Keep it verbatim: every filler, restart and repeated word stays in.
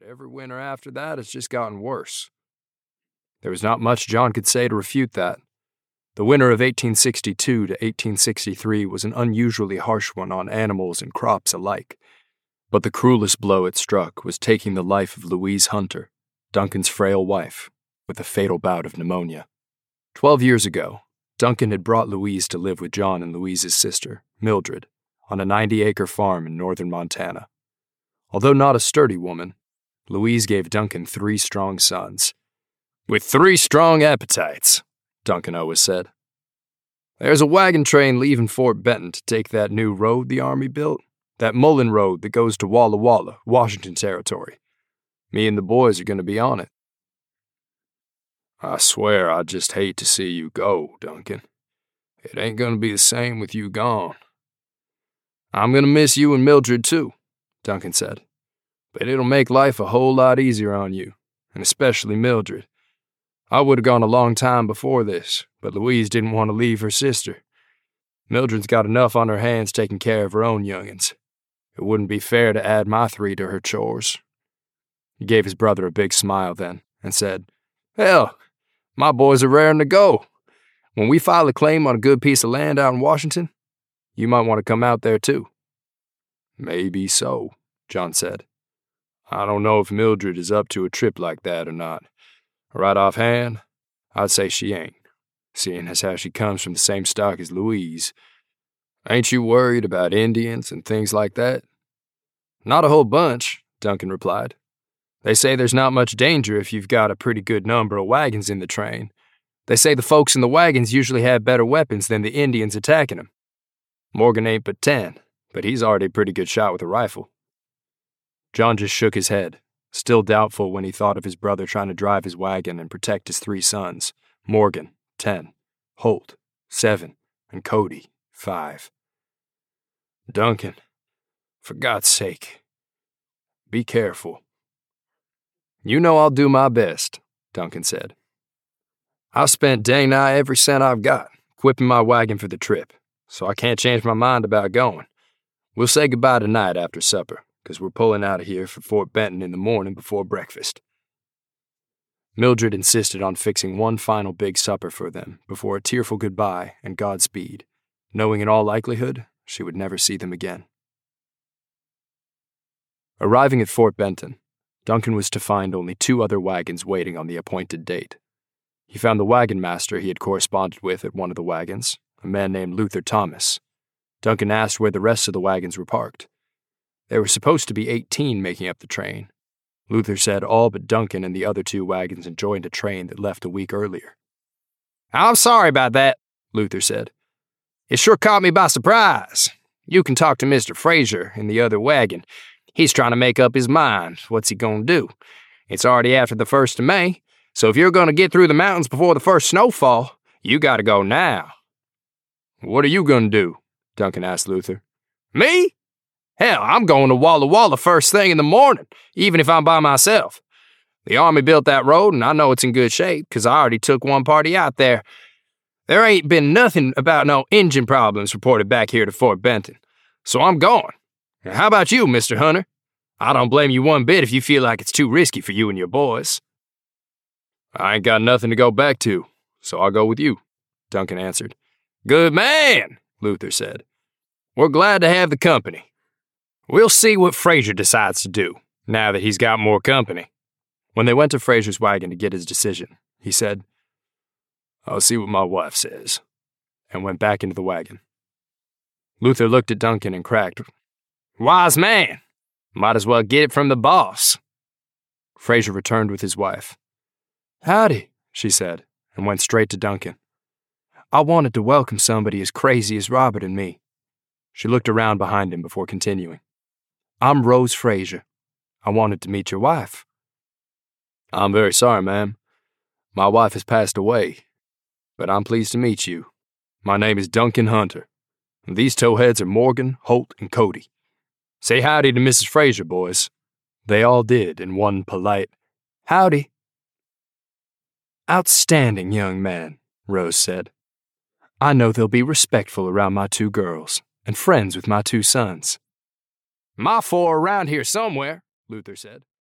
every winter after that has just gotten worse. There was not much John could say to refute that. The winter of eighteen sixty-two to eighteen sixty-three was an unusually harsh one on animals and crops alike. But the cruelest blow it struck was taking the life of Louise Hunter, Duncan's frail wife, with a fatal bout of pneumonia. Twelve years ago, Duncan had brought Louise to live with John and Louise's sister, Mildred, on a ninety-acre farm in northern Montana. Although not a sturdy woman, Louise gave Duncan three strong sons. "With three strong appetites," Duncan always said. "There's a wagon train leaving Fort Benton to take that new road the Army built, that Mullen Road that goes to Walla Walla, Washington Territory. Me and the boys are going to be on it." "I swear I just hate to see you go, Duncan. It ain't going to be the same with you gone." "I'm going to miss you and Mildred too," Duncan said. "But it'll make life a whole lot easier on you, and especially Mildred. I would have gone a long time before this, but Louise didn't want to leave her sister. Mildred's got enough on her hands taking care of her own young'uns. It wouldn't be fair to add my three to her chores." He gave his brother a big smile then, and said, "Hell, my boys are raring to go. When we file a claim on a good piece of land out in Washington, you might want to come out there too." "Maybe so," John said. "I don't know if Mildred is up to a trip like that or not. Right offhand, I'd say she ain't, seeing as how she comes from the same stock as Louise. Ain't you worried about Indians and things like that?" "Not a whole bunch," Duncan replied. "They say there's not much danger if you've got a pretty good number of wagons in the train. They say the folks in the wagons usually have better weapons than the Indians attacking them. Morgan ain't but ten, but he's already a pretty good shot with a rifle." John just shook his head, still doubtful when he thought of his brother trying to drive his wagon and protect his three sons, Morgan, ten, Holt, seven, and Cody, five. "Duncan, for God's sake, be careful." "You know I'll do my best," Duncan said. "I've spent dang nigh every cent I've got, equipping my wagon for the trip, so I can't change my mind about going. We'll say goodbye tonight after supper, because we're pulling out of here for Fort Benton in the morning before breakfast." Mildred insisted on fixing one final big supper for them before a tearful goodbye and Godspeed, knowing in all likelihood she would never see them again. Arriving at Fort Benton, Duncan was to find only two other wagons waiting on the appointed date. He found the wagon master he had corresponded with at one of the wagons, a man named Luther Thomas. Duncan asked where the rest of the wagons were parked. There were supposed to be eighteen making up the train. Luther said all but Duncan and the other two wagons had joined a train that left a week earlier. "I'm sorry about that," Luther said. "It sure caught me by surprise. You can talk to Mister Fraser in the other wagon. He's trying to make up his mind. What's he gonna do? It's already after the first of May, so if you're gonna get through the mountains before the first snowfall, you gotta go now." "What are you gonna do?" Duncan asked Luther. "Me? Hell, I'm going to Walla Walla first thing in the morning, even if I'm by myself. The Army built that road, and I know it's in good shape, because I already took one party out there. There ain't been nothing about no engine problems reported back here to Fort Benton, so I'm going. How about you, Mister Hunter? I don't blame you one bit if you feel like it's too risky for you and your boys." "I ain't got nothing to go back to, so I'll go with you," Duncan answered. "Good man," Luther said. "We're glad to have the company. We'll see what Fraser decides to do, now that he's got more company." When they went to Fraser's wagon to get his decision, he said, "I'll see what my wife says," and went back into the wagon. Luther looked at Duncan and cracked, "Wise man. Might as well get it from the boss." Fraser returned with his wife. "Howdy," she said, and went straight to Duncan. "I wanted to welcome somebody as crazy as Robert and me." She looked around behind him before continuing. "I'm Rose Fraser. I wanted to meet your wife." "I'm very sorry, ma'am. My wife has passed away, but I'm pleased to meet you. My name is Duncan Hunter, and these towheads are Morgan, Holt, and Cody. Say howdy to Missus Fraser, boys." They all did in one polite, "Howdy." "Outstanding, young man," Rose said. "I know they'll be respectful around my two girls and friends with my two sons." "My four are around here somewhere," Luther said.